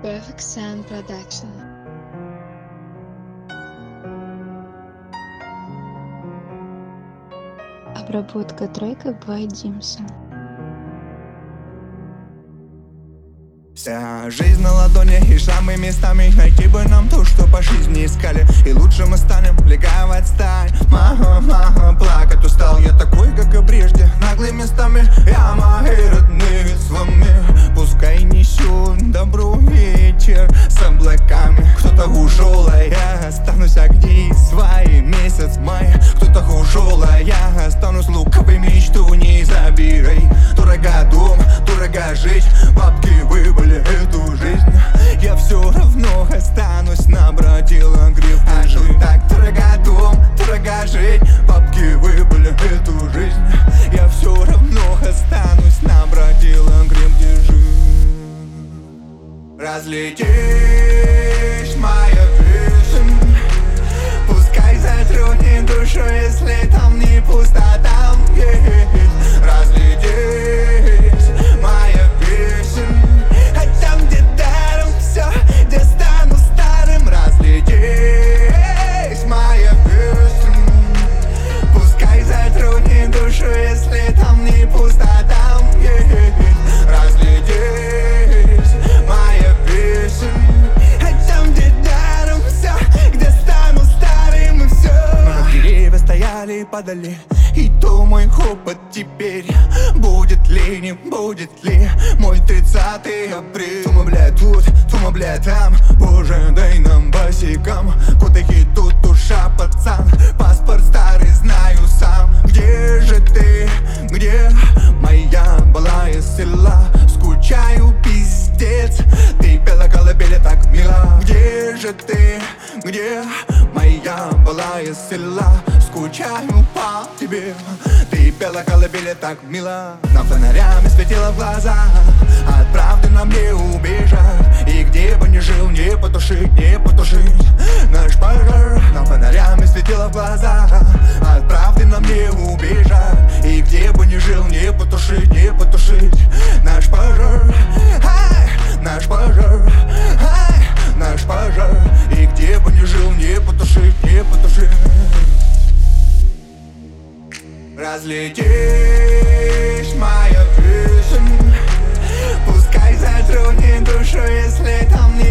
Perfect Sound Production. Обработка трека by Dimson. Вся жизнь на ладони и шрамы местами. Найти бы нам то, что по жизни искали. И лучше мы станем ликовать сталь. Плакать устал я такой, как и прежде. Наглый местами я мои родные с вами. Пускай несет добру вечер с облаками. Кто-то ушел, а я останусь огни свои. Месяц май, кто-то ушел, а я останусь луковой. Мечту не забирай. Дорого дом, дорого жить. Бабки выбыли эту жизнь. Я все равно останусь на бродила гриб. А жить так дорого дом, дорого жить. Бабки выбыли эту жизнь. Я все равно останусь на бродила гриб. Держи. Разлетись, моя песня. Пускай затронет душу, если там не пустота. Разлетись, моя песня. А там, где даром все, где стану старым. Разлетись, моя песня. Пускай затронет душу, если там не пустота. Разлетись, моя песня. А там, где даром все, где стану старым и все. Деревья стояли и падали, и то мой хопот теперь. Будет ли, не будет ли мой 30 апрель? Тума, блядь, тут, тума, блядь, там. Боже, дай нам босикам. Куда идут душа, пацан? Паспорт старый знаю сам. Где же ты, где моя былая села? Скучаю, пиздец. Ты пела колыбели так мила. Где же ты, где моя былая села? Скучаю по тебе. Ты пела колыбели так мило. Нам фонарями светила в глаза. От правды нам не убежать. И где бы ни жил, не потушить, не потушить наш пожар. Нам фонарями светила в глаза. От правды нам не убежать. И где бы ни жил, не потушить, не потушить наш пожар. Ай, наш пожар. Ай, наш пожар. И где бы ни жил, не потушить, не потушить. Разлетись, моя песня. Пускай затронет душу, если там не